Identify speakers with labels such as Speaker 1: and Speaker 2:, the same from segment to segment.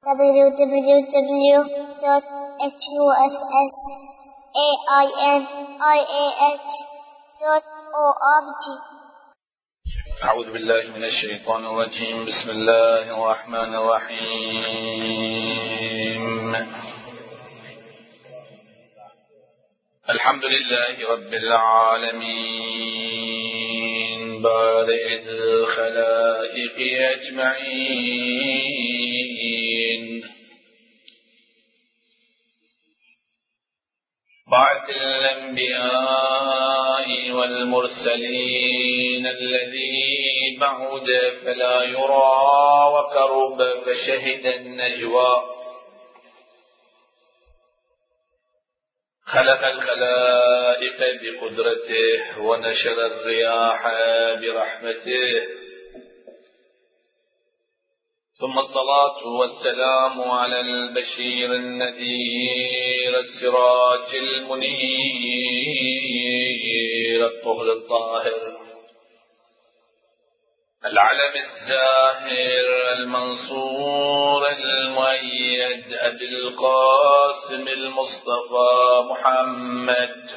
Speaker 1: www.husainiah.org.
Speaker 2: أعوذ بالله من الشيطان الرجيم. بسم الله الرحمن الرحيم. الحمد لله رب العالمين بارئ الخلائق أجمعين، باعث الأنبياء والمرسلين، الذي بعد فلا يرى وقرب فشهد النجوى، خلق الخلائق بقدرته ونشر الرياح برحمته، ثم الصلاة والسلام على البشير النذير السراج المنير الطهر الطاهر العلم الزاهر المنصور المؤيد أبي القاسم المصطفى محمد،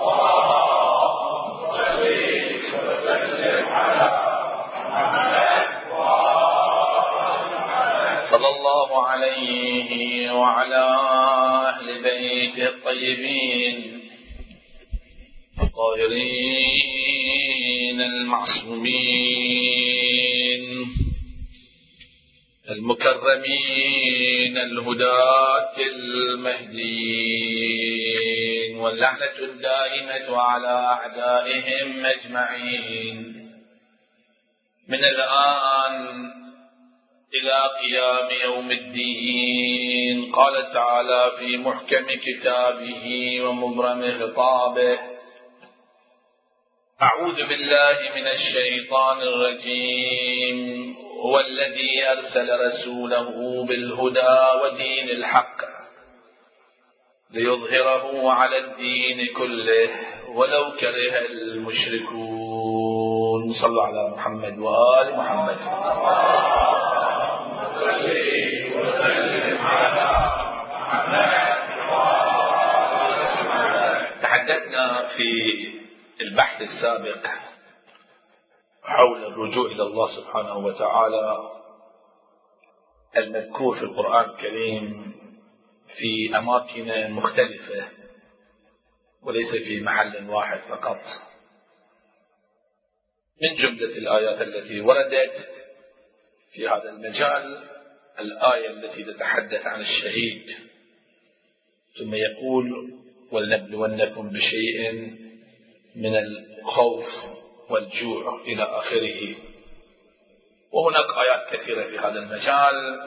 Speaker 2: صلى الله عليه وعلى أهل بيته الطيبين الطاهرين المعصومين المكرمين الهداة المهديين، واللعنة الدائمة على أعدائهم أجمعين من الآن إلى قيام يوم الدين. قال تعالى في محكم كتابه ومبرم خطابه: أعوذ بالله من الشيطان الرجيم. هو الذي أرسل رسوله بالهدى ودين الحق ليظهره على الدين كله ولو كره المشركون. صلوا على محمد وآل محمد. تحدثنا في البحث السابق حول الرجوع إلى الله سبحانه وتعالى المذكور في القرآن الكريم في أماكن مختلفة وليس في محل واحد فقط. من جملة الآيات التي وردت في هذا المجال الآية التي تتحدث عن الشهيد، ثم يقول: ولنبلونكم بشيء من الخوف والجوع إلى آخره. وهناك آيات كثيرة في هذا المجال،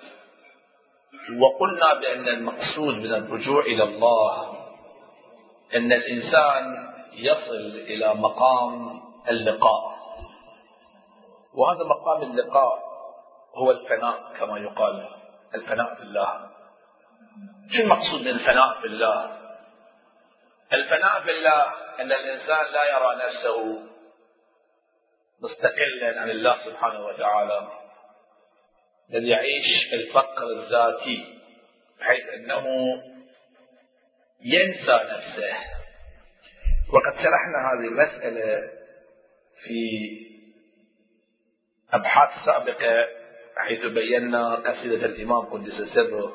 Speaker 2: وقلنا بأن المقصود من الرجوع إلى الله أن الإنسان يصل إلى مقام اللقاء، وهذا مقام اللقاء هو الفناء كما يقال، الفناء في الله. شو المقصود من الفناء في الله؟ الفناء في الله أن الإنسان لا يرى نفسه مستقلا عن الله سبحانه وتعالى، بل يعيش الفقر الذاتي بحيث أنه ينسى نفسه. وقد شرحنا هذه المسألة في أبحاث سابقة، حيث بينا قصيدة الإمام قدس سره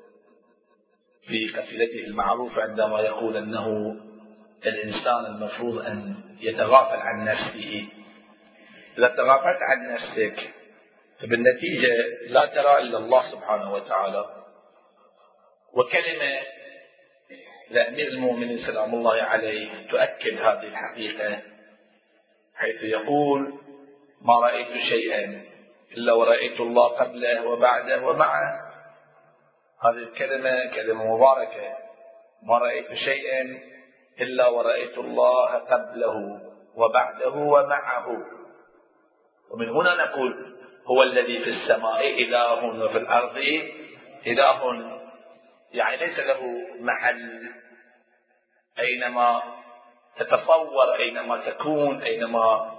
Speaker 2: في قصيدته المعروفة عندما يقول أنه الإنسان المفروض أن يتغافل عن نفسه. إذا تغافلت عن نفسك فبالنتيجة لا ترى إلا الله سبحانه وتعالى. وكلمة لأمير المؤمنين سلام الله عليه تؤكد هذه الحقيقة، حيث يقول: ما رأيت شيئا إلا ورأيت الله قبله وبعده ومعه. هذه الكلمة كلمة مباركة: ما رأيت شيئا إلا ورأيت الله قبله وبعده ومعه. ومن هنا نقول: هو الذي في السماء إله وفي الأرض إله، يعني ليس له محل. أينما تتصور، أينما تكون، أينما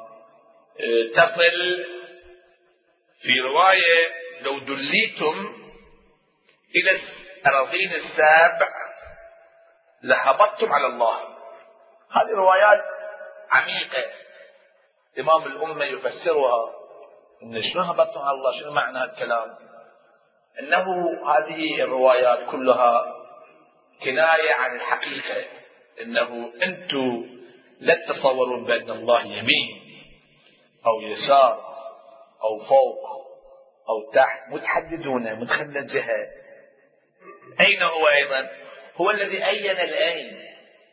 Speaker 2: تصل. في رواية: لو دليتم إلى الأراضين السابع لهبطتم على الله. هذه روايات عميقة، إمام الأمة يفسرها إن شنو هبطتم على الله، شنو معنى الكلام؟ إنه هذه الروايات كلها كناية عن الحقيقة، إنه أنتم لا تتصورون بأن الله يمين أو يسار أو فوق أو تحت، متحددون متخلى الجهة. أين هو أيضا؟ هو الذي أين الأين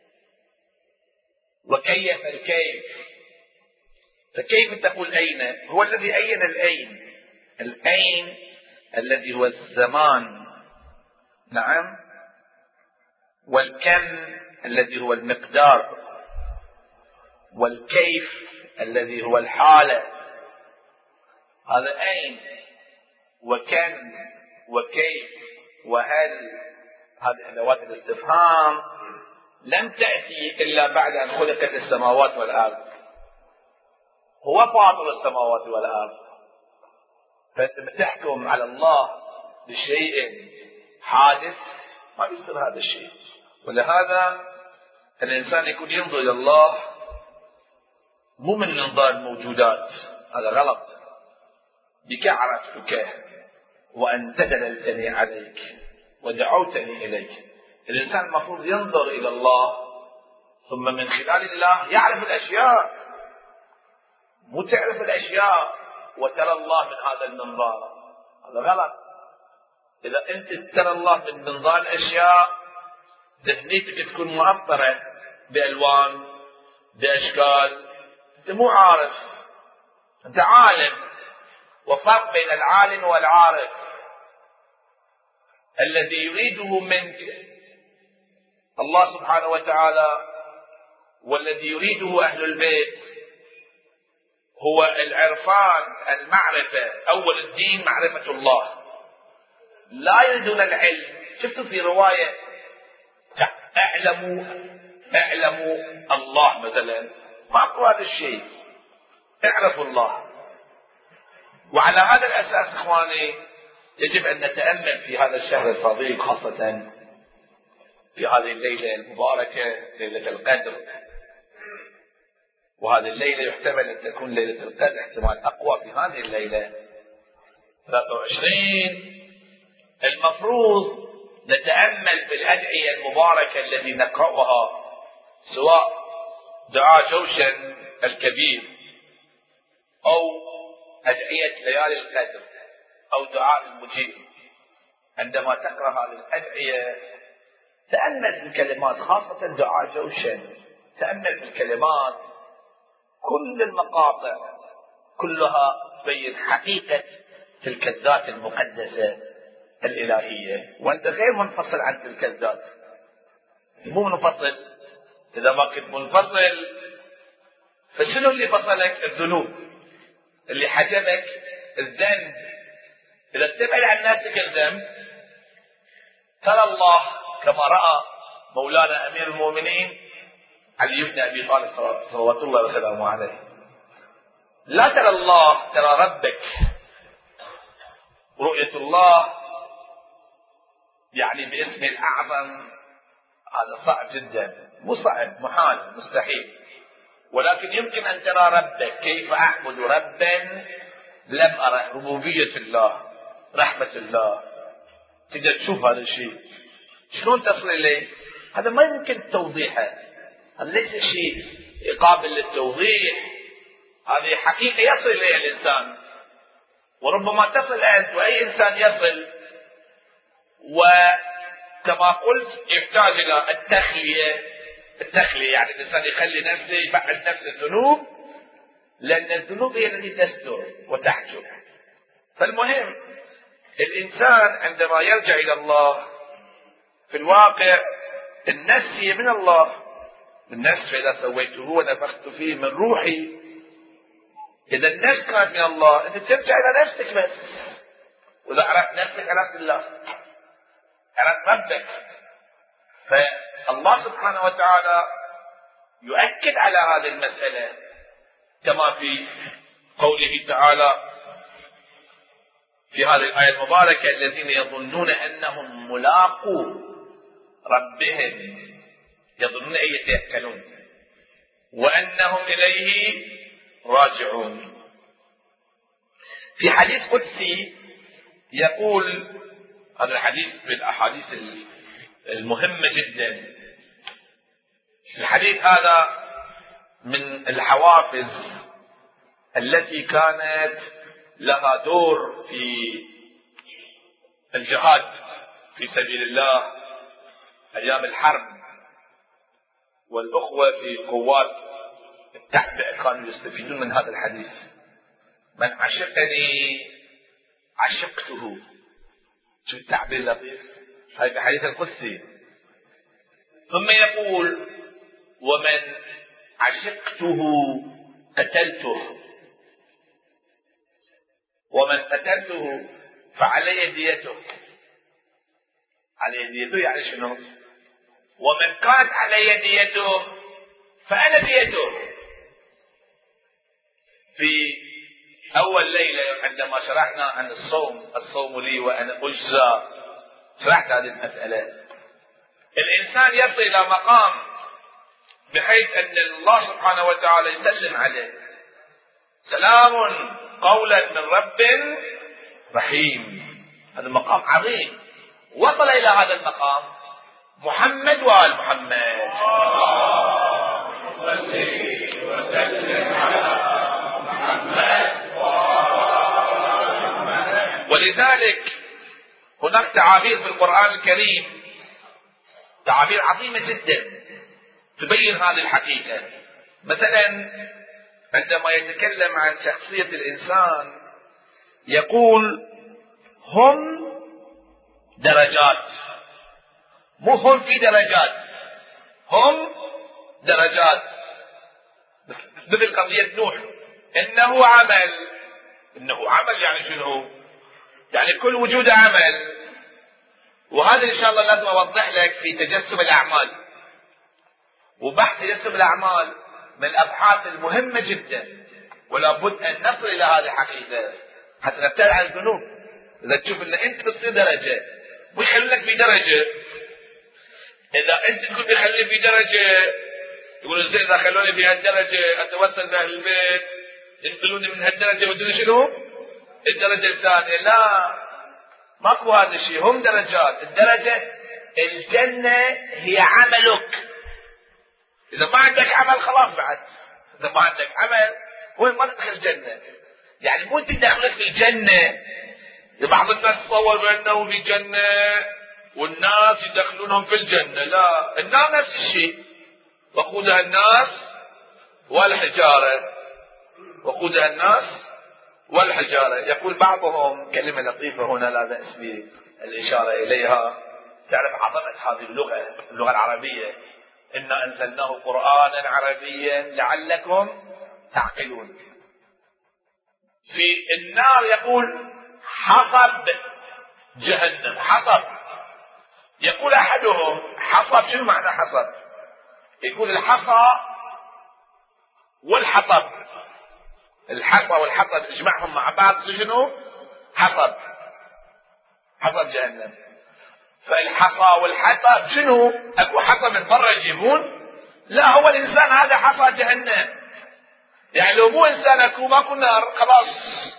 Speaker 2: وكيف الكيف. فكيف تقول أين؟ هو الذي أين الأين، الأين الذي هو الزمان، نعم، والكم الذي هو المقدار، والكيف الذي هو الحالة. هذا أين وكم وكيف وهل، هذه أدوات الاستفهام لم تأتي إلا بعد أن خلقت السماوات والأرض. هو فاطر السماوات والأرض، فأنت تحكم على الله بشيء حادث، ما يصير هذا الشيء. ولهذا الإنسان يكون ينظر إلى الله مو من منظار الموجودات، هذا غلط. بك عرفتك وأنت دللتني عليك ودعوتني إليك. الإنسان المفروض ينظر إلى الله ثم من خلال الله يعرف الأشياء، مو تعرف الأشياء وترى الله من هذا المنظار، هذا غلط. إذا أنت ترى الله من منظار الأشياء ذهنيتك تكون مؤثرة بألوان بأشكال، أنت مو عارف، أنت عالم. وفرق بين العالم والعارف. الذي يريده منك الله سبحانه وتعالى والذي يريده أهل البيت هو العرفان، المعرفة. أول الدين معرفة الله، لا يريدون العلم. شفتوا في رواية اعلموا الله مثلا، ماكو هذا الشيء، اعرفوا الله. وعلى هذا الأساس إخواني يجب أن نتأمل في هذا الشهر الفضيل، خاصة في هذه الليلة المباركة، ليلة القدر. وهذه الليلة يحتمل أن تكون ليلة القدر احتمال أقوى في هذه الليلة 23. المفروض نتأمل في الأدعية المباركة التي نقرأها، سواء دعاء جوشن الكبير أو أدعية ليالي القدر أو دعاء المجيب. عندما تقرأ هذه الأدعية تأمل في الكلمات، خاصة دعاء جوشن، تأمل في الكلمات. كل المقاطع كلها تبين حقيقة تلك الذات المقدسة الإلهية، وأنت غير منفصل عن تلك الذات، مو منفصل. إذا ما كنت منفصل فشنو اللي فصلك؟ الذنوب، اللي حجبك الذنب. إذا استبعد عن نفسك الذنب ترى الله كما رأى مولانا أمير المؤمنين علي بن أبي طالب صلوات الله وسلامه عليه. لا ترى الله، ترى ربك. رؤية الله يعني باسم الأعظم، هذا صعب جدا، مو صعب، محال، مستحيل. ولكن يمكن أن ترى ربك. كيف أعبد ربا لم أرى؟ ربوبية الله، رحمة الله، تقدر تشوف هذا الشيء. شلون تصل إليه؟ هذا ما يمكن توضيحه، هذا ليس شيء قابل للتوضيح. هذه حقيقة يصل إليها الإنسان، وربما تصل أنت وأي إنسان يصل. وكما قلت يحتاج إلى التخلية، يعني الإنسان يخلي نفسه، يبعد نفسه الذنوب، لأن الذنوب هي التي تستر وتحجب. فالمهم الإنسان عندما يرجع إلى الله في الواقع النفس هي من الله. النفس فإذا سويته ونفخت فيه من روحي. إذا النفس كانت من الله أنت ترجع إلى نفسك بس. وإذا عرفت نفسك عرفت الله، عرفت ربك. فالله سبحانه وتعالى يؤكد على هذه المسألة كما في قوله تعالى في هذه الآية المباركة الذين يظنون أنهم ملاقو ربهم، يظنون أن يتيقنون وأنهم إليه راجعون. في حديث قدسي يقول، هذا الحديث من الأحاديث المهمة جدا، الحديث هذا من الحوافز التي كانت لها دور في الجهاد في سبيل الله أيام الحرب، والأخوة في قوات التعبئة كانوا يستفيدون من هذا الحديث: من عشقني عشقته. شو التعبير اللطيف، هذا الحديث القدسي. ثم يقول: ومن عشقته قتلته، ومن قتلته فعلي ديته. علي ديته يعني شنو؟ ومن كانت علي ديته فأنا ديته. في أول ليلة عندما شرحنا عن الصوم لي وأنا أجزى، شرحت هذه المسألة. الإنسان يصل إلى مقام بحيث أن الله سبحانه وتعالى يسلم عليه: سلام قولا من رب رحيم. هذا مقام عظيم. وصل إلى هذا المقام محمد وآل محمد. صلي وسلم على محمد. ولذلك هناك تعابير في القرآن الكريم، تعابير عظيمة جدا تبين هذه الحقيقة. مثلا عندما يتكلم عن شخصية الإنسان يقول: هم درجات، مو هم في درجات، هم درجات. مثل قضية نوح: إنه عمل. إنه عمل يعني شنو؟ يعني كل وجود عمل. وهذا إن شاء الله لازم أوضح لك في تجسم الأعمال. وبحث تجسم الأعمال من الأبحاث المهمة جدا، ولا بد أن نصل إلى هذه الحقيقة حتى نبتعد عن الذنوب. إذا تشوف أن أنت بتصير درجة ويخلونك في درجة، إذا أنت تقول بيخلي في درجة، يقولون زين إذا خلوني في هالدرجة أتوصل بأهل البيت ينقلوني من هالدرجة ودون شنو؟ الدرجة الثانية. لا، ماكو هذا الشيء. هم درجات. الدرجة الجنة هي عملك. إذا ما عندك عمل خلاص بعد. إذا ما عندك عمل وين ما تدخل الجنة. يعني مو أنت دخلت في الجنة. بعض الناس تصور بأنه في جنة والناس يدخلونهم في الجنة. لا، النار نفس الشيء، وقودها الناس والحجارة، وقودها الناس والحجارة. يقول بعضهم كلمة لطيفة هنا لا بأس بالإشارة إليها، تعرف عظمة هذه اللغة العربية: إنا أنزلناه قرآنا عربيا لعلكم تعقلون. في النار يقول: حصب جهنم. حصب. يقول أحدهم: حصب شنو معنى حصب؟ يقول: الحصى والحطب. الحصى والحطب اجمعهم مع بعض شنو؟ حصب. حصب جهنم. فالحصى والحطب شنو؟ اكو حصى من برا يجيبون؟ لا، هو الانسان هذا حصى جهنم. يعني لو مو انسان اكو ماكو نار خلاص.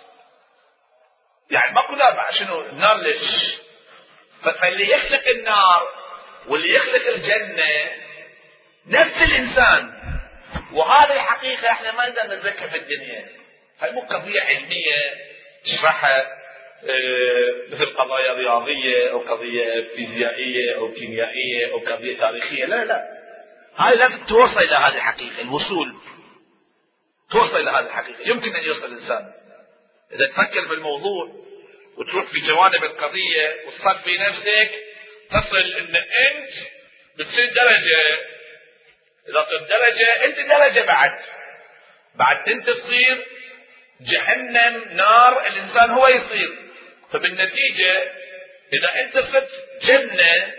Speaker 2: يعني ماكو نار. شنو النار؟ ليش؟ فاللي يخلق النار واللي يخلق الجنة نفس الانسان. وهذه الحقيقة احنا ما نقدر نتذكر في الدنيا. هاي مو قضية علمية تشرحها مثل قضايا رياضية او قضية فيزيائية او كيميائية او قضية تاريخية. لا لا، هاي لازم توصل الى هذه الحقيقة. الوصول توصل الى هذه الحقيقة. يمكن ان يوصل الانسان اذا تفكر في الموضوع وتروح في جوانب القضية وتصفي نفسك، تصل ان انت بتصير درجة. اذا صرت درجة انت درجة بعد انت تصير جهنم نار الانسان هو يصير. فبالنتيجة اذا انت صرت جنة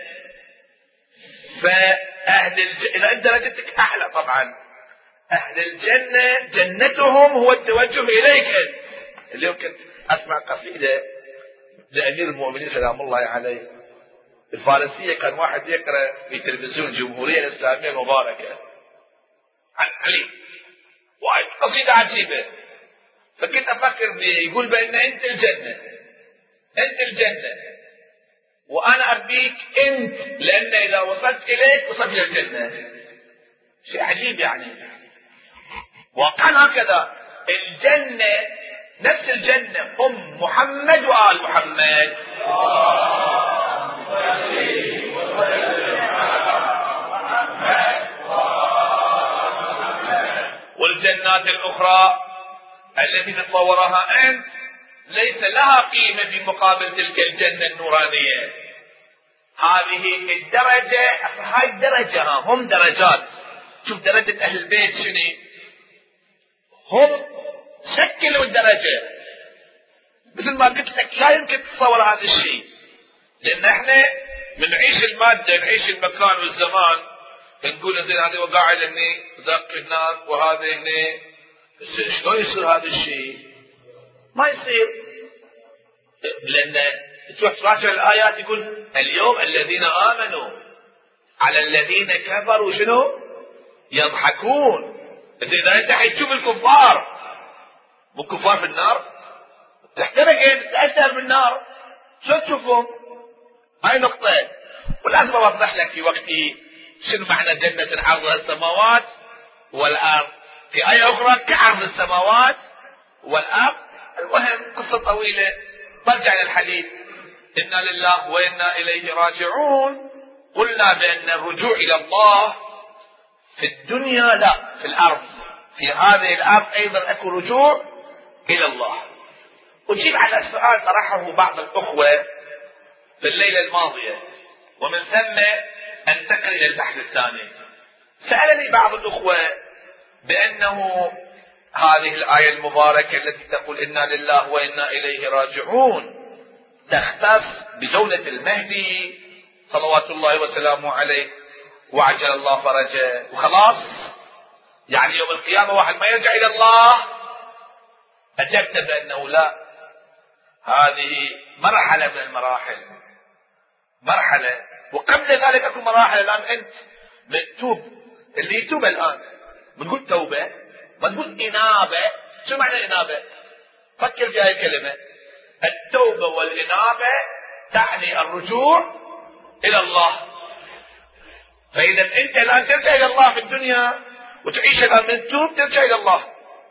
Speaker 2: اذا انت درجتك اعلى طبعا اهل الجنة جنتهم هو التوجه اليك انت. اللي يمكن اسمع قصيدة لأمير المؤمنين سلام الله عليه الفارسية، كان واحد يقرأ في تلفزيون الجمهورية الإسلامية المباركة عن علي، وايد قصيدة عجيبة، فكنت أفكر يقول بأن أنت الجنة، أنت الجنة، وأنا أبيك أنت، لأن إذا وصلت إليك وصلت إلى الجنة. شيء عجيب يعني. وكان هكذا الجنة، نفس الجنة هم محمد وآل محمد. والجنات الأخرى التي تتصورها أنت ليس لها قيمة في مقابل تلك الجنة النورانية. هذه الدرجة، هاي الدرجة هم درجات. شوف درجة أهل البيت شنو، هم شكلوا الدرجة. مثل ما قلت لك لا يمكن تتصور هذا الشيء، لأن احنا بنعيش المادة، نعيش المكان والزمان، نقول زين هذا وقاعد هني ذاك هناك وهذا هني، شلون يصير هذا الشيء؟ ما يصير، لأن تروح تراجع الآيات يقول اليوم الذين آمنوا على الذين كفروا شنو؟ يضحكون. إذا أنت حتشوف الكفار، مو كفار في النار، تحترقين تأثر بالنار، شو تشوفهم؟ هاي نقطة. ولازم أوضح لك في وقتي شنو معنى جنة عرضها السماوات والأرض، في آية أخرى كعرض السماوات والأرض. المهم قصة طويلة، برجع للحديث. إنا لله وإنا إليه راجعون. قلنا بأن الرجوع إلى الله في الدنيا لا، في الأرض، في هذه الأرض أيضا أكو رجوع إلى الله. أجيب على السؤال طرحه بعض الأخوة في الليلة الماضية، ومن ثم أنتقل إلى البحث الثاني. سألني بعض الأخوة بأنه هذه الآية المباركة التي تقول إنا لله وإنا إليه راجعون تختص بدولة المهدي صلوات الله وسلامه عليه وعجل الله فرجه وخلاص، يعني يوم القيامة واحد ما يرجع إلى الله؟ أجبت بأنه لا، هذه مرحلة من المراحل، مرحلة، وقبل ذلك أكو مراحل. الآن أنت مكتوب، اللي يتوب الآن بنقول توبة، ما نقول إنابة. شو معنى إنابة؟ فكر في هاي الكلمة. التوبة والإنابة تعني الرجوع إلى الله. فإذا أنت الآن ترجع إلى الله في الدنيا وتعيش الآن من توب ترجع إلى الله.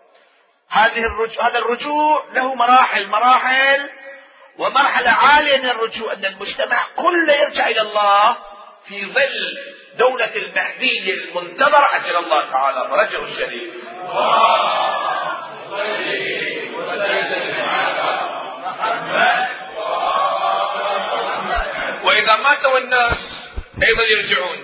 Speaker 2: هذا الرجوع له مراحل، ومرحلة عالية من الرجوع أن المجتمع كله يرجع إلى الله في ظل دولة المهدي المنتظر عجل الله تعالى فرجه الشريف. وإذا ماتوا الناس أيضا يرجعون.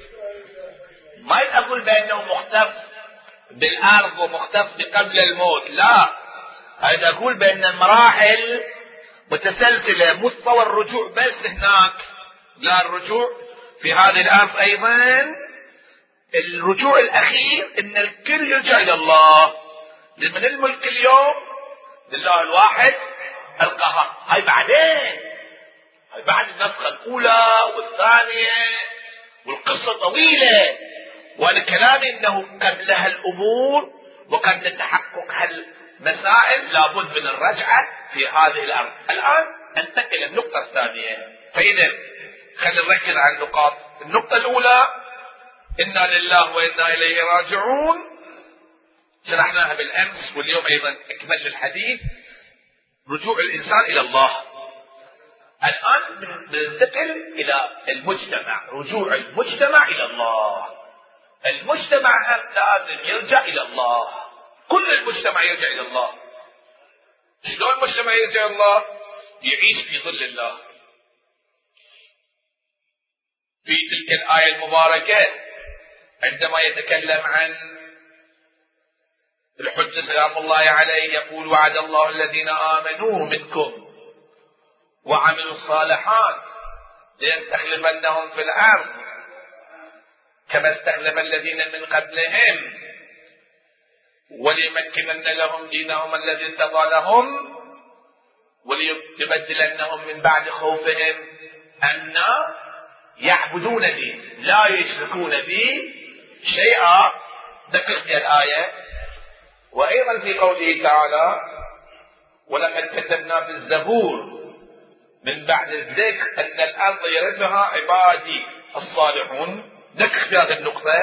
Speaker 2: ما أقول بأنه مختص بالأرض ومختص بقبل الموت، لا، أنا أقول بأن المراحل متسلسلة، مستوى الرجوع بس هناك، لا، الرجوع في هذه الأرض أيضا. الرجوع الأخير إن الكل يرجع إلى الله، لمن الملك اليوم لله الواحد القهار. هاي بعدين، هاي بعد النفخة الأولى والثانية، والقصة طويلة، وأنا كلامي أنه قبلها الأمور وقبل تحقق هالمسائل لابد من الرجعة في هذه الأرض. الآن أنتقل النقطة الثانية. فإذا خلينا نركز على النقاط. النقطة الأولى إنا لله وإنا إليه راجعون، شرحناها بالأمس، واليوم أيضا أكمل الحديث. رجوع الإنسان إلى الله. الآن ننتقل إلى المجتمع، رجوع المجتمع إلى الله. المجتمع لازم يرجع إلى الله، كل المجتمع يرجع إلى الله. شلون المجتمع يرجع إلى الله؟ يعيش في ظل الله. في تلك الآية المباركة عندما يتكلم عن الحجة سلام الله عليه يقول وعد الله الذين آمنوا منكم وعملوا الصالحات ليستخلفنهم في الأرض كما استخلف الذين من قبلهم وليمكنن لهم دينهم الذي ارتضى لهم وليبدلنهم من بعد خوفهم أن يعبدونني لا يشركون بي شيئا. دقق في الآية. وأيضا في قوله تعالى ولقد كتبنا في الزبور من بعد الذكر أن الأرض يرثها عبادي الصالحون. دقق في هذه النقطة.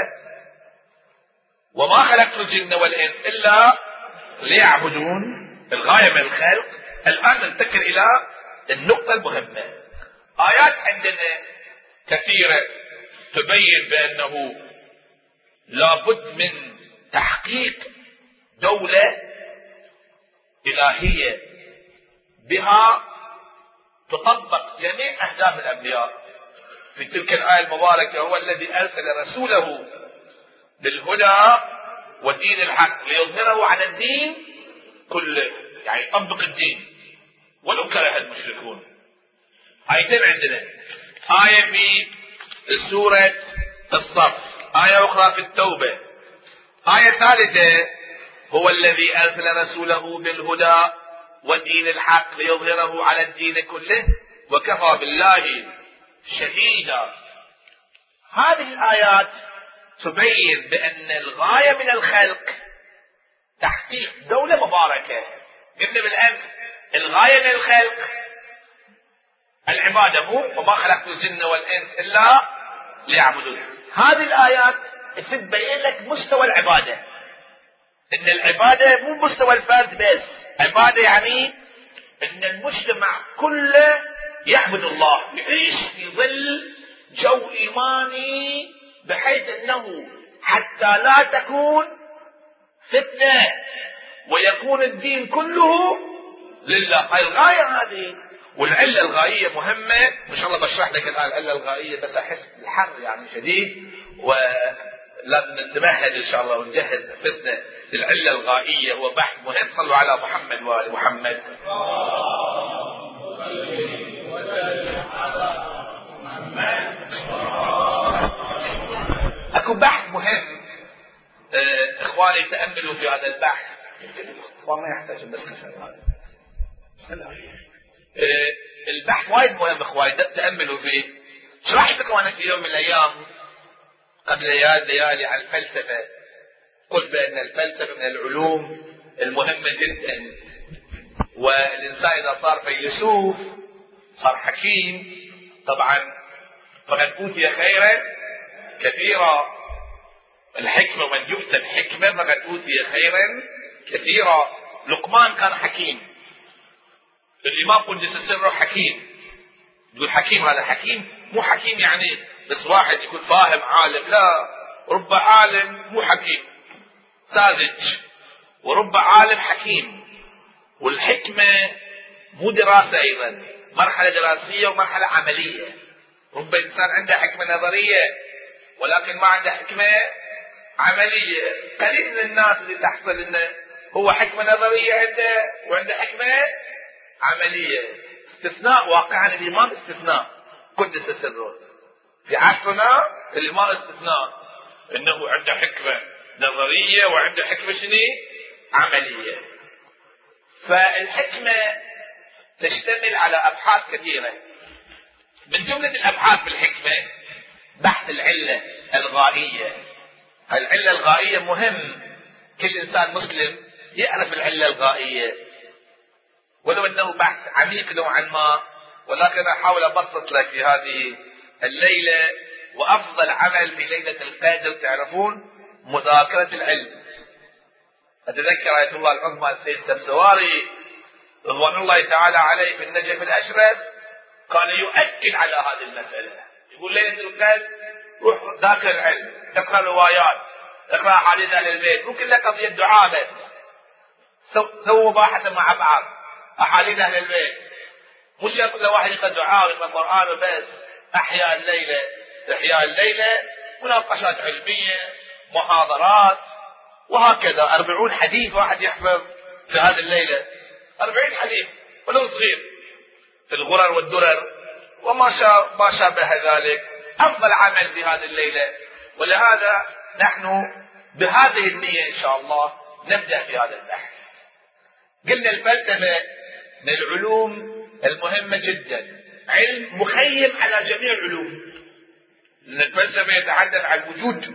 Speaker 2: وما خلقت الجن والإنس إلا ليعبدون. الغاية من الخلق. الآن ننتقل إلى النقطة المهمة. آيات عندنا كثيرة تبين بأنه لابد من تحقيق دولة إلهية بها تطبق جميع أهداف الأنبياء. في تلك الآية المباركة هو الذي أرسل رسوله بالهدى ودين الحق ليظهره على الدين كله، يعني يطبق الدين ولو كره المشركون. آيتين عندنا، آية في سورة الصف، آية أخرى في التوبة. آية ثالثة هو الذي أرسل رسوله بالهدى ودين الحق ليظهره على الدين كله وكفى بالله شهيدا. هذه الآيات تبين بأن الغاية من الخلق تحقيق دولة مباركة. قلنا بالأمس الغاية من الخلق العبادة، مو وما خلقت الجن والإنس إلا ليعبدون. هذه الآيات تبين لك مستوى العبادة، إن العبادة مو مستوى الفرد بس، عبادة يعني إن المجتمع كله يعبد الله، يعيش في ظل جو إيماني بحيث أنه حتى لا تكون فتنة ويكون الدين كله لله. الغاية هذه. والعلة الغائية مهمة، إن شاء الله بشرح لك الآن العلة الغائية، بس أحس الحر يعني شديد ولازم ننتبه إن شاء الله ونجهز فتنة. العلة الغائية هو بحث مهم. صلوا على محمد وآل محمد. أكو بحث مهم إخواني، تأملوا في هذا البحث. ما يحتاج بس البحث وايد مهم إخواني، تأملوا فيه. شرحت لكم أنا في يوم من الأيام قبل ليالي عن الفلسفة. قلت بأن الفلسفة من العلوم المهمة جدا، والإنسان إذا صار فيلسوف صار حكيم طبعا فقد أوتي خيرا كثيرا. الحكمة ومن يؤتى الحكمة فقد أوتي خيرا كثيرا. لقمان كان حكيم، الإمام قدس سره حكيم. يقول حكيم، هذا حكيم مو حكيم يعني بس واحد يكون فاهم عالم، لا، رب عالم مو حكيم ساذج، ورب عالم حكيم. والحكمة مو دراسة، أيضا مرحلة دراسية ومرحلة عملية. رب إنسان عنده حكمة نظرية ولكن ما عنده حكمة عملية. قليل من الناس اللي تحصل إنه هو حكمة نظرية عنده وعنده حكمة عملية. استثناء واقعا، الإمام استثناء قدس سره في عصرنا. الإمام استثناء إنه عنده حكمة نظرية وعنده حكمة شنو عملية. فالحكمة تشتمل على أبحاث كثيرة. من جملة الأبحاث بالحكمة بحث العلة الغائية. العلة الغائية مهم كل إنسان مسلم يعرف العلة الغائية، ولو أنه بحث عميق نوعا ما، ولكن أحاول أبسط لك في هذه الليلة. وأفضل عمل في ليلة القدر تعرفون مذاكرة العلم. أتذكر آية الله العظمى السيد السبسواري رضوان الله تعالى عليه في النجف الأشرف كان يؤكد على هذه المسألة. يقول ليلة القدر روح ذاكر العلم، اقرأ روايات، اقرأ أحاديث أهل البيت، مو كلها قضية دعاء بس. سووا مباحثة مع بعض أحاديث أهل البيت، مو شرط كل واحد يقرأ دعاء ويقرأ قرآن وبس. أحياء الليلة، إحياء الليلة، مناقشات علمية، محاضرات، وهكذا. 40 حديث واحد يحفظ في هذه الليلة، 40 حديث ولو صغير في الغرر والدرر وما شابه ذلك. أفضل عمل في هذه الليلة. ولهذا نحن بهذه النية إن شاء الله نبدأ في هذا البحث. قلنا الفلسفة من العلوم المهمة جدا، علم مخيم على جميع العلوم. لأن الفلسفة يتحدث عن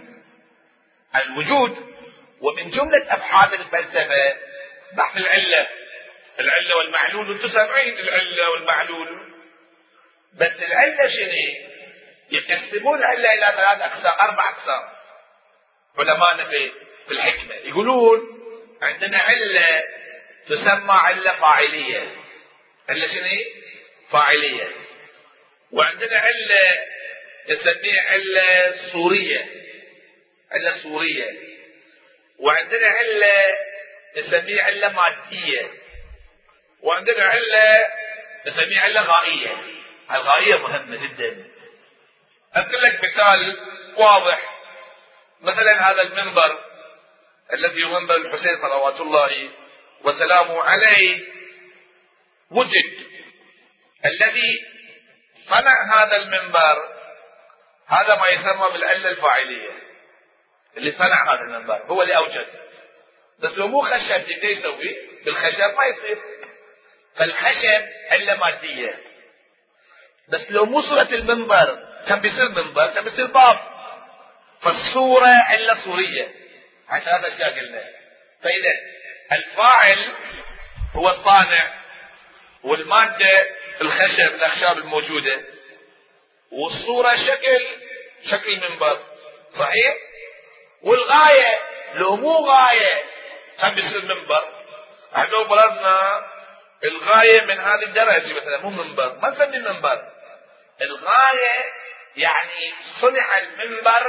Speaker 2: الوجود، ومن جملة أبحاث الفلسفة بحث العلة والمعلول، وانتم سامعين العلة والمعلول. بس العلة شنو؟ يقسمون العلة إلى 3 أقسام 4 أقسام. علماءنا في الحكمة يقولون عندنا علة تسمى علة فاعلية. علة شنو؟ فاعلية. وعندنا علة نسميها علة صورية، علة صورية. وعندنا علة نسميها علة مادية. وعندنا علة نسميها علة غائية. الغائية مهمة جدا. أذكر لك مثال واضح. مثلا هذا المنبر الذي هو منبر الحسين صلوات الله وسلامه عليه، وجد الذي صنع هذا المنبر، هذا ما يسمى بالعلة الفاعلية. اللي صنع هذا المنبر هو اللي أوجد. بس لو مو خشب يبدأ يسوي بالخشب ما يصير. فالخشب علة مادية. بس لو مو صورة المنبر كان بيصير منبر، كان بيصير باب. فالصورة علة صورية. حتى هذا الشيء قلنا. فإذا الفاعل هو الصانع، والمادة الخشب الأخشاب الموجودة، والصورة شكل المنبر. صحيح؟ والغاية لو مو غاية كان بيصير منبر. احنا لو فرضنا الغاية من هذه الدرجة مثلا مو منبر، ما نسميه منبر. الغاية يعني صنع المنبر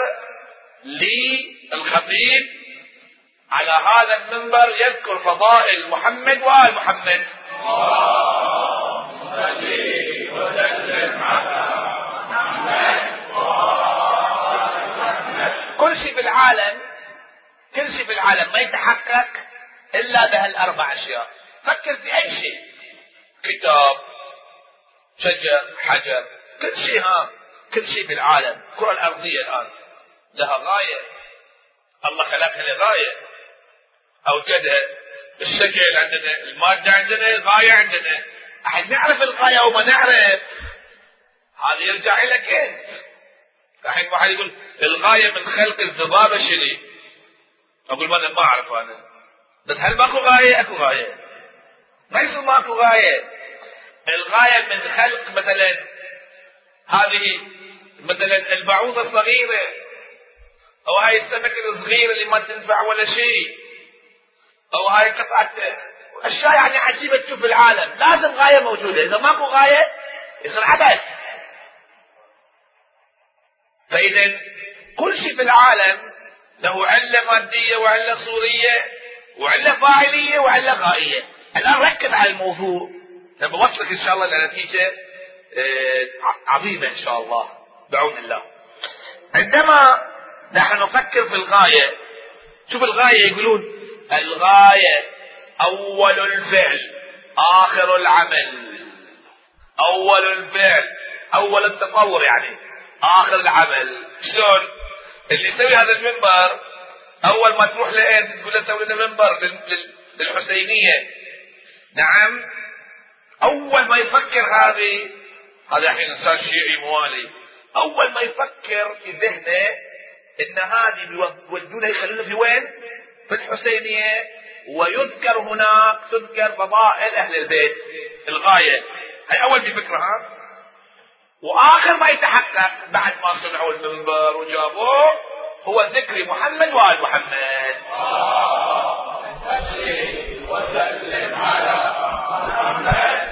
Speaker 2: للخطيب على هذا المنبر يذكر فضائل محمد وآل محمد. كل شيء في العالم ما يتحقق إلا بهالأربع أشياء. فكر في أي شيء، كتاب، شجر، حجر، كل شيء في العالم. الكرة الأرضية الآن لها غاية، الله خلقها لغاية، أوجدها. الشكل عندنا، المادة عندنا، الغاية عندنا. احنا نعرف الغاية وما نعرف، هذا يرجع لك انت. الحين واحد يقول الغاية من خلق الذبابة شنو؟ اقول ما اعرف انا. بس هل ماكو غاية؟ اكو غاية. ما يصير ماكو غاية. الغاية من خلق مثلا هذه مثلا البعوضة الصغيرة، او هاي السمكة الصغيرة اللي ما تنفع ولا شيء، او هاي قطعة اشياء يعني عجيبة تشوف العالم. لازم غاية موجودة. اذا ماكو غاية يصير عبث. فاذا كل شيء في العالم له علة مادية وعلة صورية وعلة فاعلية وعلة غائية. الان ركز على الموضوع لما وصلك ان شاء الله الى نتيجة عظيمة ان شاء الله بعون الله. عندما نحن نفكر في الغاية، شوف الغاية يقولون الغاية أول الفعل آخر العمل. أول الفعل، أول التصور يعني آخر العمل. شلون؟ اللي يسوي هذا المنبر أول ما تروح لأنت تقول له سوي لنا منبر للحسينية. نعم، أول ما يفكر هذا الحين إنسان شيعي موالي، أول ما يفكر في ذهنه إن هذه بيودونه يخلونه في وين؟ في الحسينية. ويذكر هناك تذكر فضائل أهل البيت. الغاية هي أول بفكرها. وآخر ما يتحقق بعد ما صنعوا المنبر وجابوه هو ذكر محمد وآل محمد. وسلم على محمد.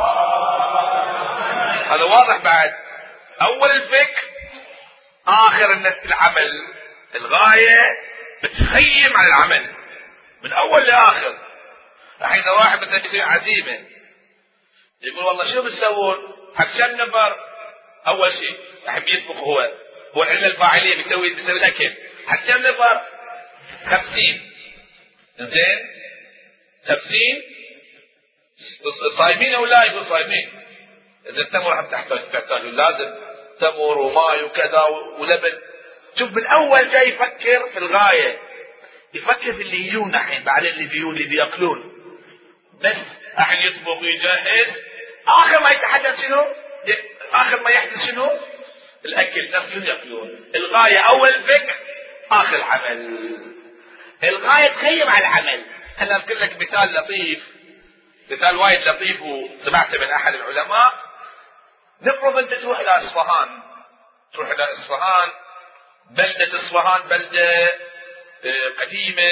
Speaker 2: هذا واضح. بعد أول الفكر آخر العمل. الغاية بتخيم على العمل من أول لآخر. الحين واحد مثلا يصير عزيمة يقول والله شو بتسوون؟ حق كم نفر؟ أول شيء الحين بيسبق هو العلة الفاعلية بيسوي الأكل. حق كم نفر؟ 50. زين 50 صايمين أو لا؟ يقول صايمين. إذا التمر راح تحتاج لازم تمر وماء وكذا ولبن. شوف من أول جاي يفكر في الغاية، يفكر في اللي يجون الحين بعدين اللي بياكلون. بس أحد يطبخ ويجهز، آخر ما يتحدث شنو؟ آخر ما يحدث شنو؟ الأكل نفسه يأكلون. الغاية أول فكر، آخر عمل. الغاية تخيم على العمل. أنا أذكر لك مثال لطيف، مثال وايد لطيف وسمعته من أحد العلماء. نفرض أنت تروح إلى إصفهان، تروح إلى إصفهان، بلدة إصفهان بلدة قديمة،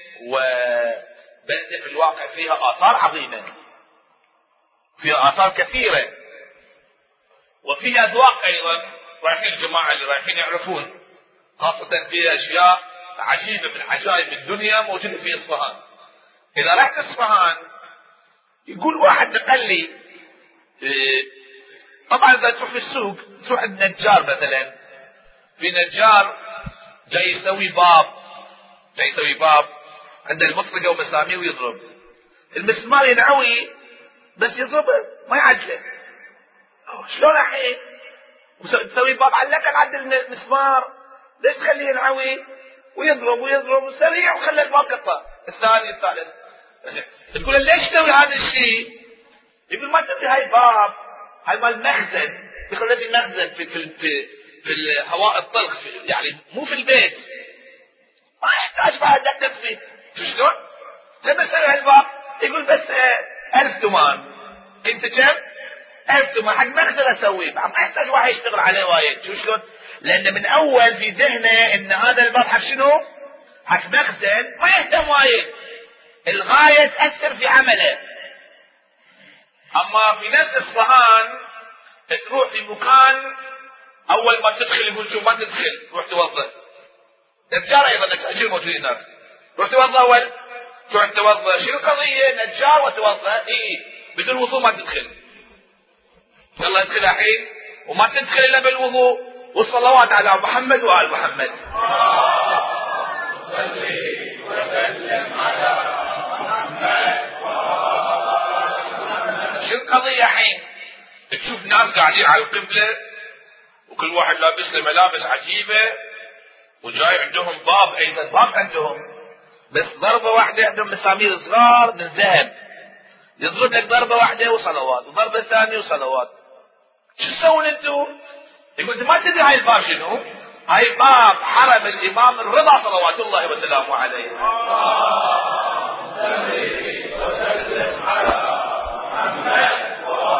Speaker 2: وبلدة في الواقع فيها آثار عظيمة، فيها آثار كثيرة، وفيها أذواق أيضا. رايحين الجماعة اللي رايحين يعرفون، خاصة في أشياء عجيبة من عجائب الدنيا موجودة في إصفهان. إذا رحت إصفهان يقول واحد نقل لي، طبعا إذا تروح في السوق تروح عند نجار مثلا، في نجار جاي يسوي باب، عنده المطرقة ومسامير ويضرب المسمار، ينعوي بس يضربه ما يعدله. شلون الحين تسوي باب علقه عند المسمار، ليش تخليه ينعوي ويضرب سريع وخلى الباب قطع؟ الثاني الثالث. تقول ليش تسوي هذا الشيء؟ يقول ما تدري هاي باب، هاي مال مخزن، يخليه في مخزن في الهواء الطلق، يعني مو في البيت، ما يحتاج بعد دقق فيه. شلون؟ لما سوي هالباب يقول بس 1000 تمام. انت كم؟ 1000 تمام حق مخزن اسويه، ما يحتاج واحد يشتغل عليه وايد. شلون؟ لان من اول في ذهنه ان هذا الباب حق شنو؟ حق مخزن، ما يهتم وايد. الغاية تأثر في عمله. اما في نفس اصفهان تروح في مكان اول ما تدخل يقول شوف ما تدخل، روح توظف. نجار ايضا نجار موجودين هناك، روح توظف اول، تروح توظف. شنو القضية؟ نجار وتوظف، بدون وضوء ما تدخل. يلا ادخل الحين، وما تدخل الا بالوضوء والصلوات على محمد وآل محمد. صلي وسلم على محمد. شو القضية الحين؟ تشوف ناس قاعدين على القبلة وكل واحد لابس له ملابس عجيبة، وجاي عندهم باب، ايضا باب عندهم بس ضربة واحدة، عندهم مسامير صغار من ذهب، يضرب لك ضربة واحدة وصلوات، وضربة ثانية وصلوات. شو تسوون انتو؟ يقول انت ما تدري هاي الباب شنو؟ هاي باب حرم الامام الرضا صلوات الله وسلامه عليه. صلي وسلم على محمد.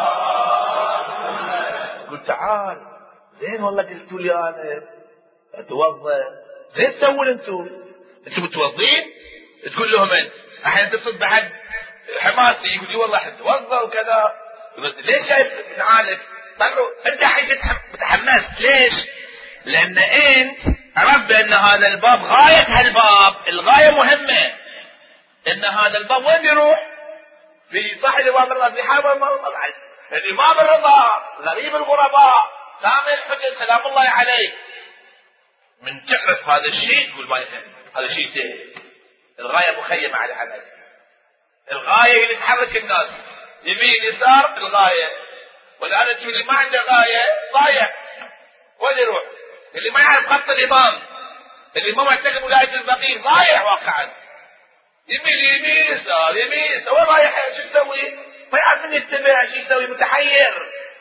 Speaker 2: قلت تعال زين والله، قلتوا لي انا اتوضا، زين تسوون انتو متوضين؟ تقول لهم انت احيانا تصد بحد حماسي يقول لي والله حتوضا وكذا، ليش شايف نعالج؟ طلعوا انت الحين تحمست، ليش؟ لان انت عرفت بان هذا الباب، غاية هالباب الغاية مهمة، ان هذا الباب وين يروح؟ في صح الامام الرضا، في حرم الامام الرضا، غريب الغرباء، سامي الحجج سلام الله عليه. من تعرف هذا الشيء تقول ما يهم، هذا شيء سهل. الغاية مخيمة على العمل. الغاية اللي تحرك الناس يمين يسار، الغاية. والآن اللي ما عنده غاية ضايع، وين يروح؟ اللي ما يعرف خط الإمام، اللي ما معتقد ولاية الفقيه، ضايع واقعا. يمين يسار وين رايح؟ شو يسوي؟ ما يعرف من يتبع، شو يسوي؟ متحير.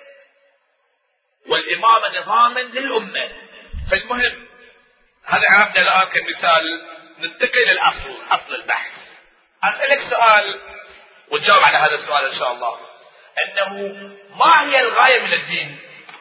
Speaker 2: والإمامة نظاما للأمة. فالمهم هذا عرفنا الآن كمثال. ننتقل للأصل، أصل البحث. أسألك سؤال وتجاوب على هذا السؤال إن شاء الله، أنه ما هي الغاية من الدين؟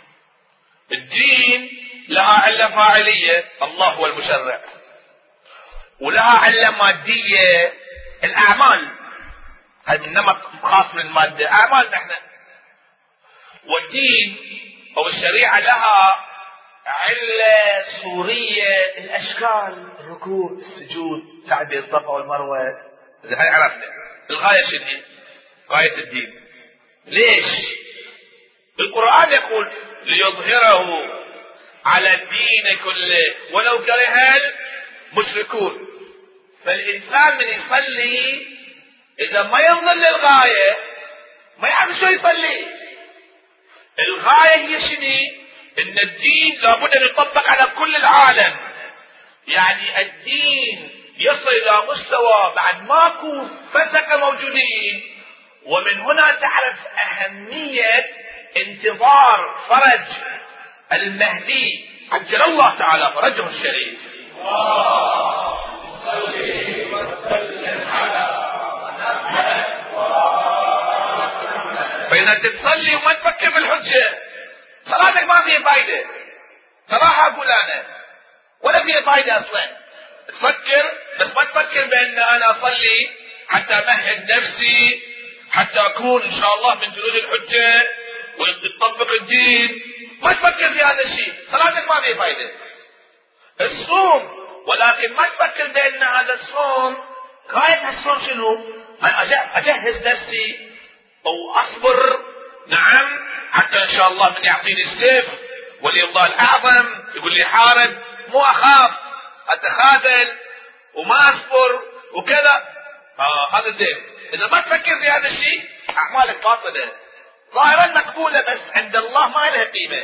Speaker 2: الدين لها علة فاعلية، الله هو المشرع، ولها علة مادية، الأعمال. هذا من نمط خاص من المادة، أعمال نحن. والدين أو الشريعة لها علة صورية، الأشكال، الركوع، السجود، سعي بين الصفا والمروة. هاي عرفنا. الغاية شنو؟ غاية الدين. ليش؟ القرآن يقول ليظهره على الدين كله ولو كره المشركون. فالإنسان من يصلي إذا ما ينظر للغاية ما يعرف شو يصلي. الغاية هي شنو؟ إن الدين لابد أن يطبق على كل العالم. يعني الدين يصل إلى مستوى بعد ماكو فسقة موجودين ومن هنا تعرف أهمية انتظار فرج المهدي عجل الله تعالى فرجه الشريف. فإذا تصلي وما تفكر بالحجة صلاتك ما فيها فايدة، صراحة أقول أنا ولا فيها فايدة أصلا. تفكر بس ما تفكر بأن أنا أصلي حتى أمهد نفسي حتى أكون إن شاء الله من جنود الحجة وتطبق الدين، ما تفكر في هذا الشيء صلاتك ما فيها فايدة. الصوم ولكن ما تفكر بأن هذا الصوم غاية الصوم شنو؟ أجهز نفسي أو أصبر، نعم، حتى إن شاء الله من يعطيني السيف ولي الله الأعظم يقول لي حارب مو أخاف أتخاذل وما أصبر وكذا. هذا زين. إذا ما تفكر في هذا الشيء أعمالك باطلة ظاهرا مقبولة بس عند الله ما لها قيمة.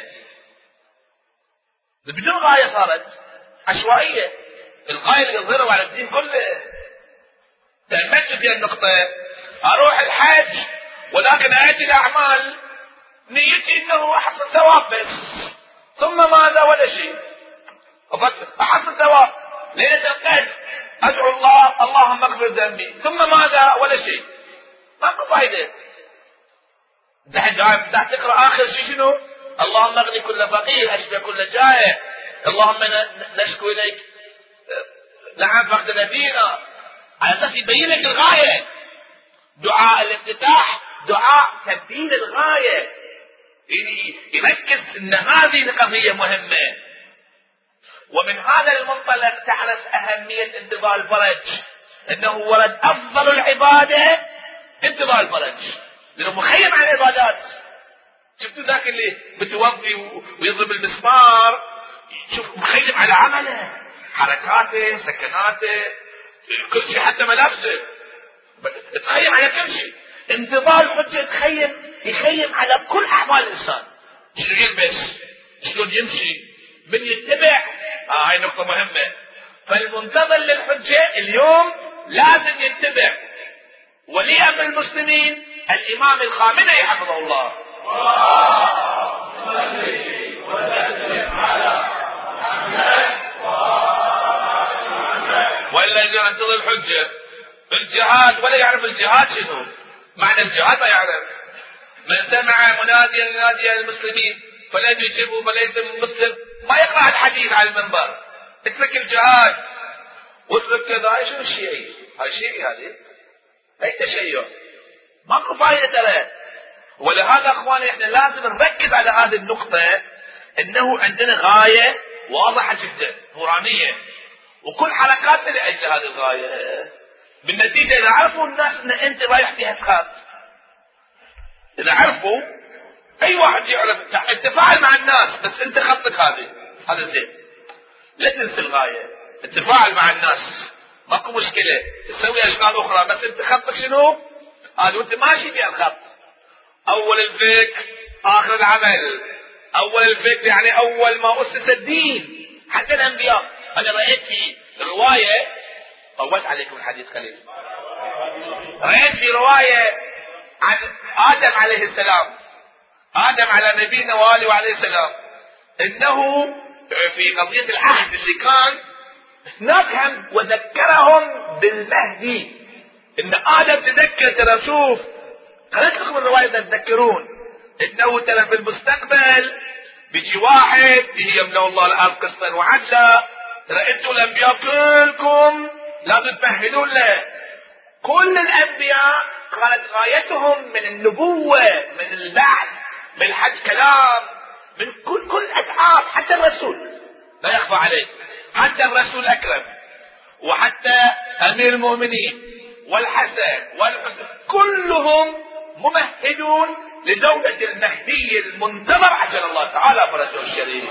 Speaker 2: بدون غاية صارت عشوائية، الغاية اللي يظهروا على الدين كله. تأملت في النقطة، أروح الحج ولكن أأتي الأعمال نيتي إنه أحصل ثواب بس، ثم ماذا؟ ولا شيء. أحصل ثواب ليلة القدر أدعو الله اللهم اغفر ذنبي، ثم ماذا؟ ولا شيء. ماكو فايدة. دحين تقرأ آخر شيء شنو؟ اللهم اغني كل فقير أشفي كل جائع، اللهم نشكو إليك نعم فقد نبينا، على أساس يبين لك الغاية. دعاء الافتتاح دعاء تبديل الغاية، يركز ان هذه القضية مهمة. ومن هذا المنطلق تعرف أهمية انتظار الفرج، انه ورد افضل العبادة انتظار الفرج، لانه مخيم على العبادات. شفتوا ذاك اللي بتوفي ويضرب المسمار، شوف مخيم على عمله، حركاته، سكناته، كل شيء، حتى ملابسه تخيم على كل شيء. انتظار الحجة يخيم على كل أعمال الإنسان، شنو يلبس، شلون يمشي، من يتبع. هاي نقطة مهمة. فالمنتظر للحجة اليوم لازم يتبع ولي أمر المسلمين الإمام الخامنئي حفظه الله. وإلا إذا انتظر الحجة الجهاد ولا يعرف الجهاد شنو معنى الجهاد، ما يعرف. من سمع مناديا ينادي المسلمين فلم يجبه فليس مسلم، ما يقرأ الحديث على المنبر، اترك الجهاد واترك كذا. هاي شنو الشيعي؟ هاي شيعي، هذه اي تشيع، ماكو فايدة ترى. ولهذا اخواني احنا لازم نركز على هذه النقطة، انه عندنا غاية واضحة جدا نورانية، وكل حركاتنا لأجل هذه الغاية. بالنتيجة إذا عرفوا الناس أن أنت رايح فيها تخاف، إذا عرفوا أي واحد يعرف التفاعل مع الناس، بس أنت خطك هذا زين، لا تنسى الغاية. التفاعل مع الناس ماكو مشكلة، تسوي أشغال أخرى، بس أنت خطك شنو؟ قالوا أنت ماشي في الخط، أول الفكر آخر العمل. أول الفكر يعني أول ما أسس الدين. حتى الأنبياء، أنا رأيت في رواية، طولت عليكم الحديث قليل، رأيت في رواية عن آدم عليه السلام، آدم على نبينا وآله عليه السلام، إنه في قضية العهد اللي كان هناك هم وذكرهم بالمهدي. إن آدم تذكر، ترى شوف قرأت لكم الرواية تذكرون، إنه ترى في المستقبل بيجي واحد يملأ الله الأرض قسطا وعدلا. رأيتوا الأنبياء كلكم لازم تمهدون له. كل الأنبياء كانت غايتهم من النبوة، من البعث، من الحج كلام، من كل أتعاب. حتى الرسول لا يخفى عليك، حتى الرسول الأكرم وحتى أمير المؤمنين والحسن والحسن كلهم ممهدون لدولة المهدي المنتظر عجل الله تعالى فرجه الشريف.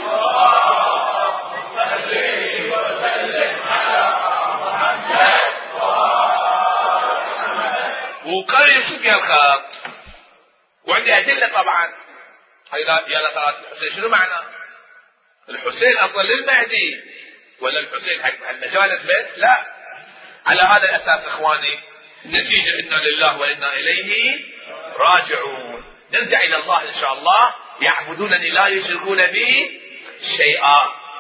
Speaker 2: وقال يشوف يا الخط، وعندي أدلة طبعا. يا صلاة الحسين شنو معنى؟ الحسين أصلا للمهدي ولا الحسين حق المجالس بس؟ لا. على هذا الأساس إخواني النتيجة إنا لله وإنا إليه راجعون. نرجع إلى الله إن شاء الله. يعبدونني لا يشركون بي شيئا.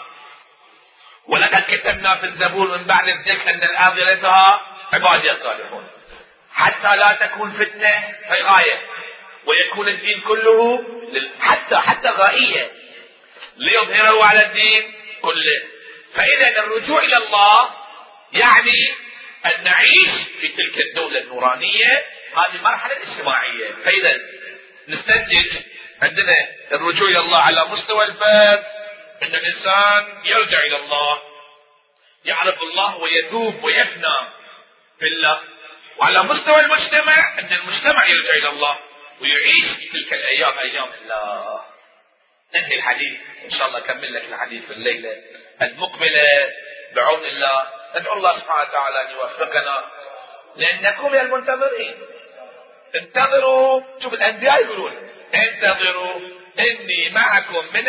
Speaker 2: ولقد كتبنا في الزبور من بعد الذكر أن الأرض يرثها عبادي الصالحون حتى لا تكون فتنة في غاية ويكون الدين كله حتى غائية ليظهره على الدين كله. فإذا الرجوع إلى الله يعني أن نعيش في تلك الدولة النورانية. هذه المرحلة الاجتماعية. فإذا نستنتج عندنا الرجوع إلى الله على مستوى الفرد أن الإنسان يرجع إلى الله، يعرف الله ويذوب ويفنى في الله. وعلى مستوى المجتمع أن المجتمع يرجع إلى الله ويعيش في تلك الأيام أيام الله. ننهي الحديث إن شاء الله. أكمل لك الحديث في الليلة المقبلة بعون الله. ندعو الله سبحانه وتعالى أن يوفقنا لأنكم من المنتظرين. انتظروا. شوف الأنبياء يقولون انتظروا إني معكم من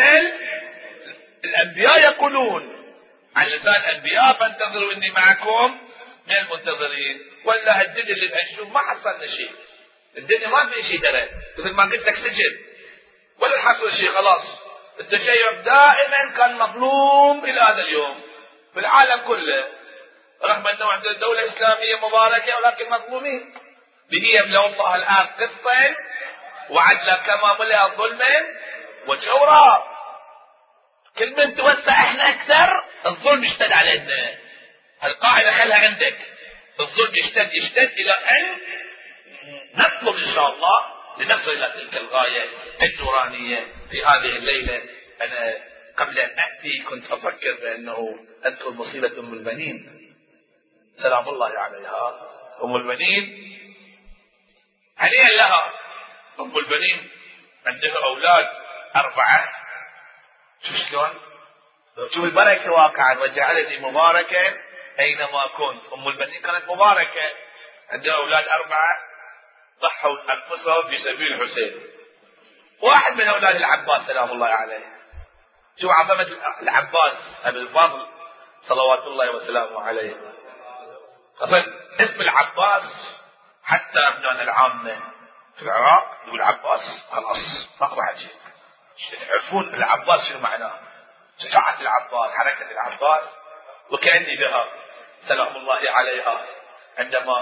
Speaker 2: الأنبياء يقولون على لسان الأنبياء فانتظروا إني معكم من المنتظرين. ولا الدنيا اللي بنشوف ما حصلنا شيء. الدنيا ما في شيء ترى. مثل ما قلت لك سجن ولا حصل شيء. خلاص التشيع دائما كان مظلوم إلى هذا اليوم في العالم كله، رغم أنه عندنا دولة إسلامية مباركة ولكن مظلومين. ليملأ الله الأرض قسطا وعدلا كما ملأ ظلما وجورا. كل من توسع احنا أكثر الظلم يشتد علينا. القاعدة خلها عندك. الظلم يشتد إلى أن نطلب إن شاء الله لنصل إلى تلك الغاية النورانية. في هذه الليلة أنا قبل أن أتي كنت أفكر بأنه أذكر مصيبة أم البنين سلام الله عليها. أم البنين هنيئا لها. أم البنين عندها أولاد 4. شوف شلون. شوف البركة واقعا. وجعلني مباركا أينما كنت. أم البنين كانت مباركة عندها أولاد 4 ضحوا أنفسهم في سبيل الحسين. واحد من أولاد العباس سلام الله عليه. شوف عظمة العباس أبي الفضل صلوات الله وسلامه عليه. اسم العباس حتى أبناء العامة في العراق يقول عباس خلاص ماكو حاجة. يعرفون العباس شنو معناه. شجاعة العباس، حركة العباس. وكأني بها سلام الله عليها عندما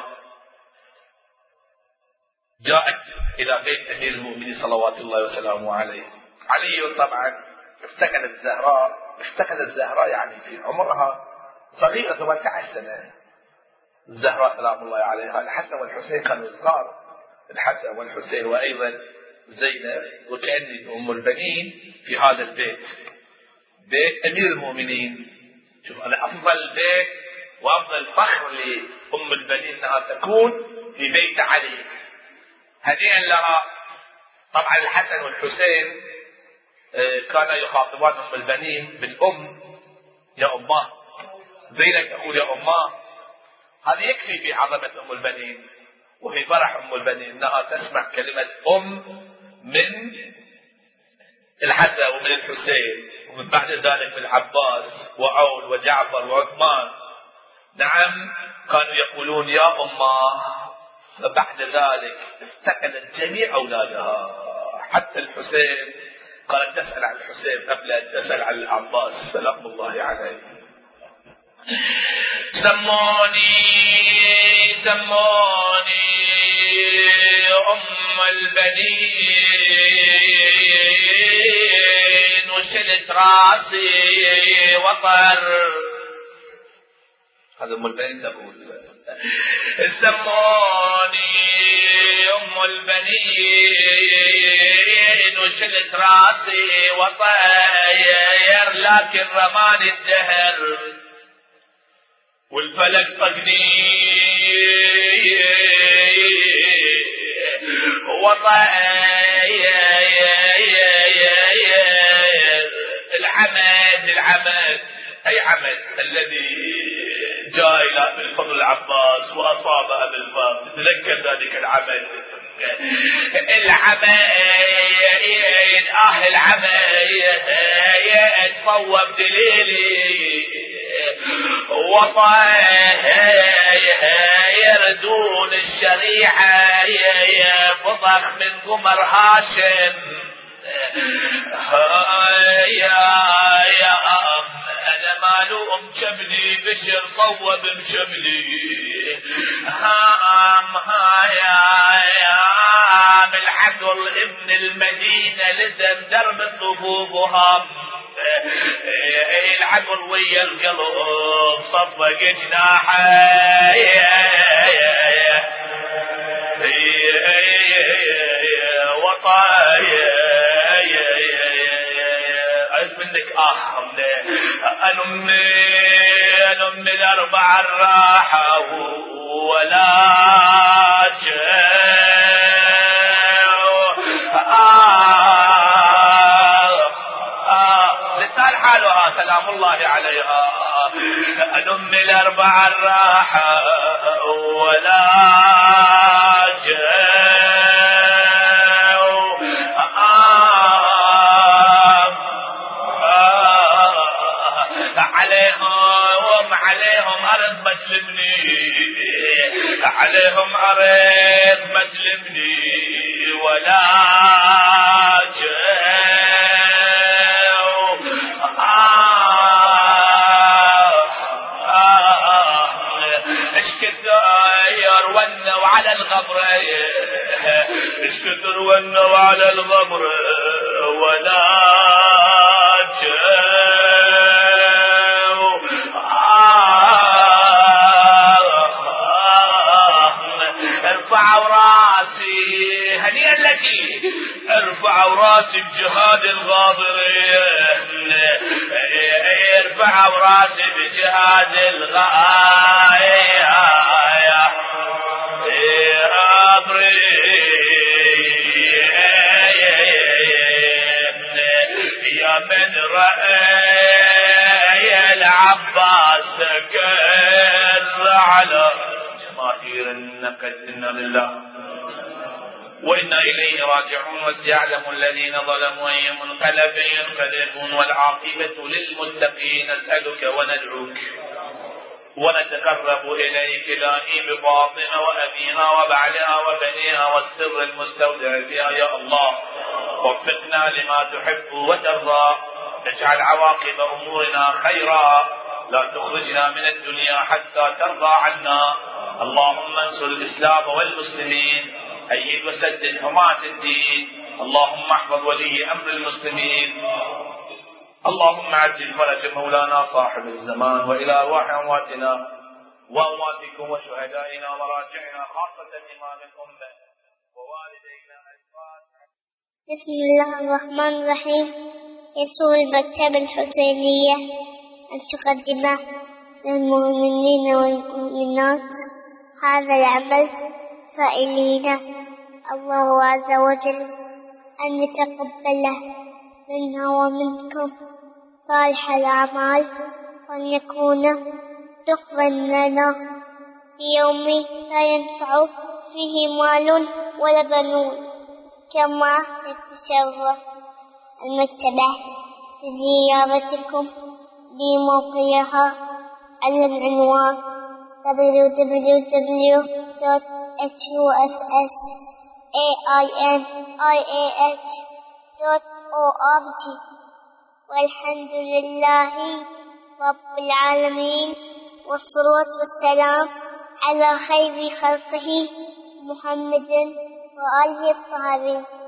Speaker 2: جاءت إلى بيت أمير المؤمنين صلوات الله وسلامه عليه. علي طبعا افتقدت الزهراء يعني في عمرها صغيرة 18 سنة. الزهراء سلام الله عليها. الحسن والحسين كانوا صغار. الحسن والحسين وأيضا زينب. وكأن أم البنين في هذا البيت بيت أمير المؤمنين. شوف أنا أفضل بيت وأفضل فخر لأم البنين أنها تكون في بيت علي. هنيئا لها. طبعا الحسن والحسين كان يخاطبان أم البنين بالأم يا أماه. زينب تقول يا أماه. هذا يكفي في عظمة أم البنين وفي فرح أم البنين أنها تسمع كلمة أم من الحسن ومن الحسين ومن بعد ذلك من العباس وعون وجعفر وعثمان. نعم كانوا يقولون يا أماه. فبعد ذلك افتقدت جميع أولادها حتى الحسين. قالت تسأل عن الحسين قبل أن تسأل عن العباس سلام الله عليه. سموني أم البنين وشلت راسي وطر. هذا أم البنين تقول سموني أم البنين وشلت راسي وطير لكن رماني الدهر والفلك طقني وطير العمد أي عمد الذي جاء إلى بالفضل العباس وأصابها بالفضل. تذكر ذلك العمل. العمل تصوب دليلي يردون الشريعة فضخ من قمر هاشم يا أنا مالوم شبلي بشر صوب بشبلي يا العقل ابن المدينة لزم درب الضبوبهم العقل ويا القلب صفق جناحه وطايا عايز منك أنمي الأربع الراحة ولا لسان حالها سلام الله عليها أنمي الأربع الراحة ولا عليهم أرض مسلمني عليهم أرض مسلمني ولا اشكتر ونوا على الغبر اشكتر ونوا على الغبر ولا ارفعوا راسي هنيئا لك ارفعوا راسي بجهاد الغابرين ارفعوا راسي بجهاد الغاية يا من رأي العباس كر على جماهير النقد إنا لله وإنا إليه راجعون وسيعلم الذين ظلموا أي منقلب ينقلبون والعاقبة للمتقين نسألك وندعوك ونتقرب إليك إلهي بباطنها وأبيها وبعلها وبنيها والسر المستودع فيها يا الله وفقنا لما تحب وترضى اجعل عواقب أمورنا خيرا لا تخرجنا من الدنيا حتى ترضى عنا اللهم انصر الإسلام والمسلمين أيد وسدد حماة الدين اللهم احفظ ولي أمر المسلمين اللهم عجل فرج مولانا صاحب الزمان وإلى أرواح أمواتنا وأمواتكم وشهدائنا وراجعنا خاصة إمام الأمة ووالدينا الفاتحة.
Speaker 1: بسم الله الرحمن الرحيم. يسر المكتبة الحسينية أن تقدم للمؤمنين والمؤمنات هذا العمل سائلين الله عز وجل أن يتقبله منا ومنكم صالح الأعمال وأن يكون دخلا لنا في يوم لا ينفع فيه مال ولا بنون. كما نتشرف المكتبة بزيارتكم بموقعها على العنوان www.hussainih.org. والحمد لله رب العالمين والصلاة والسلام على خير خلقه محمد وآله الطاهرين.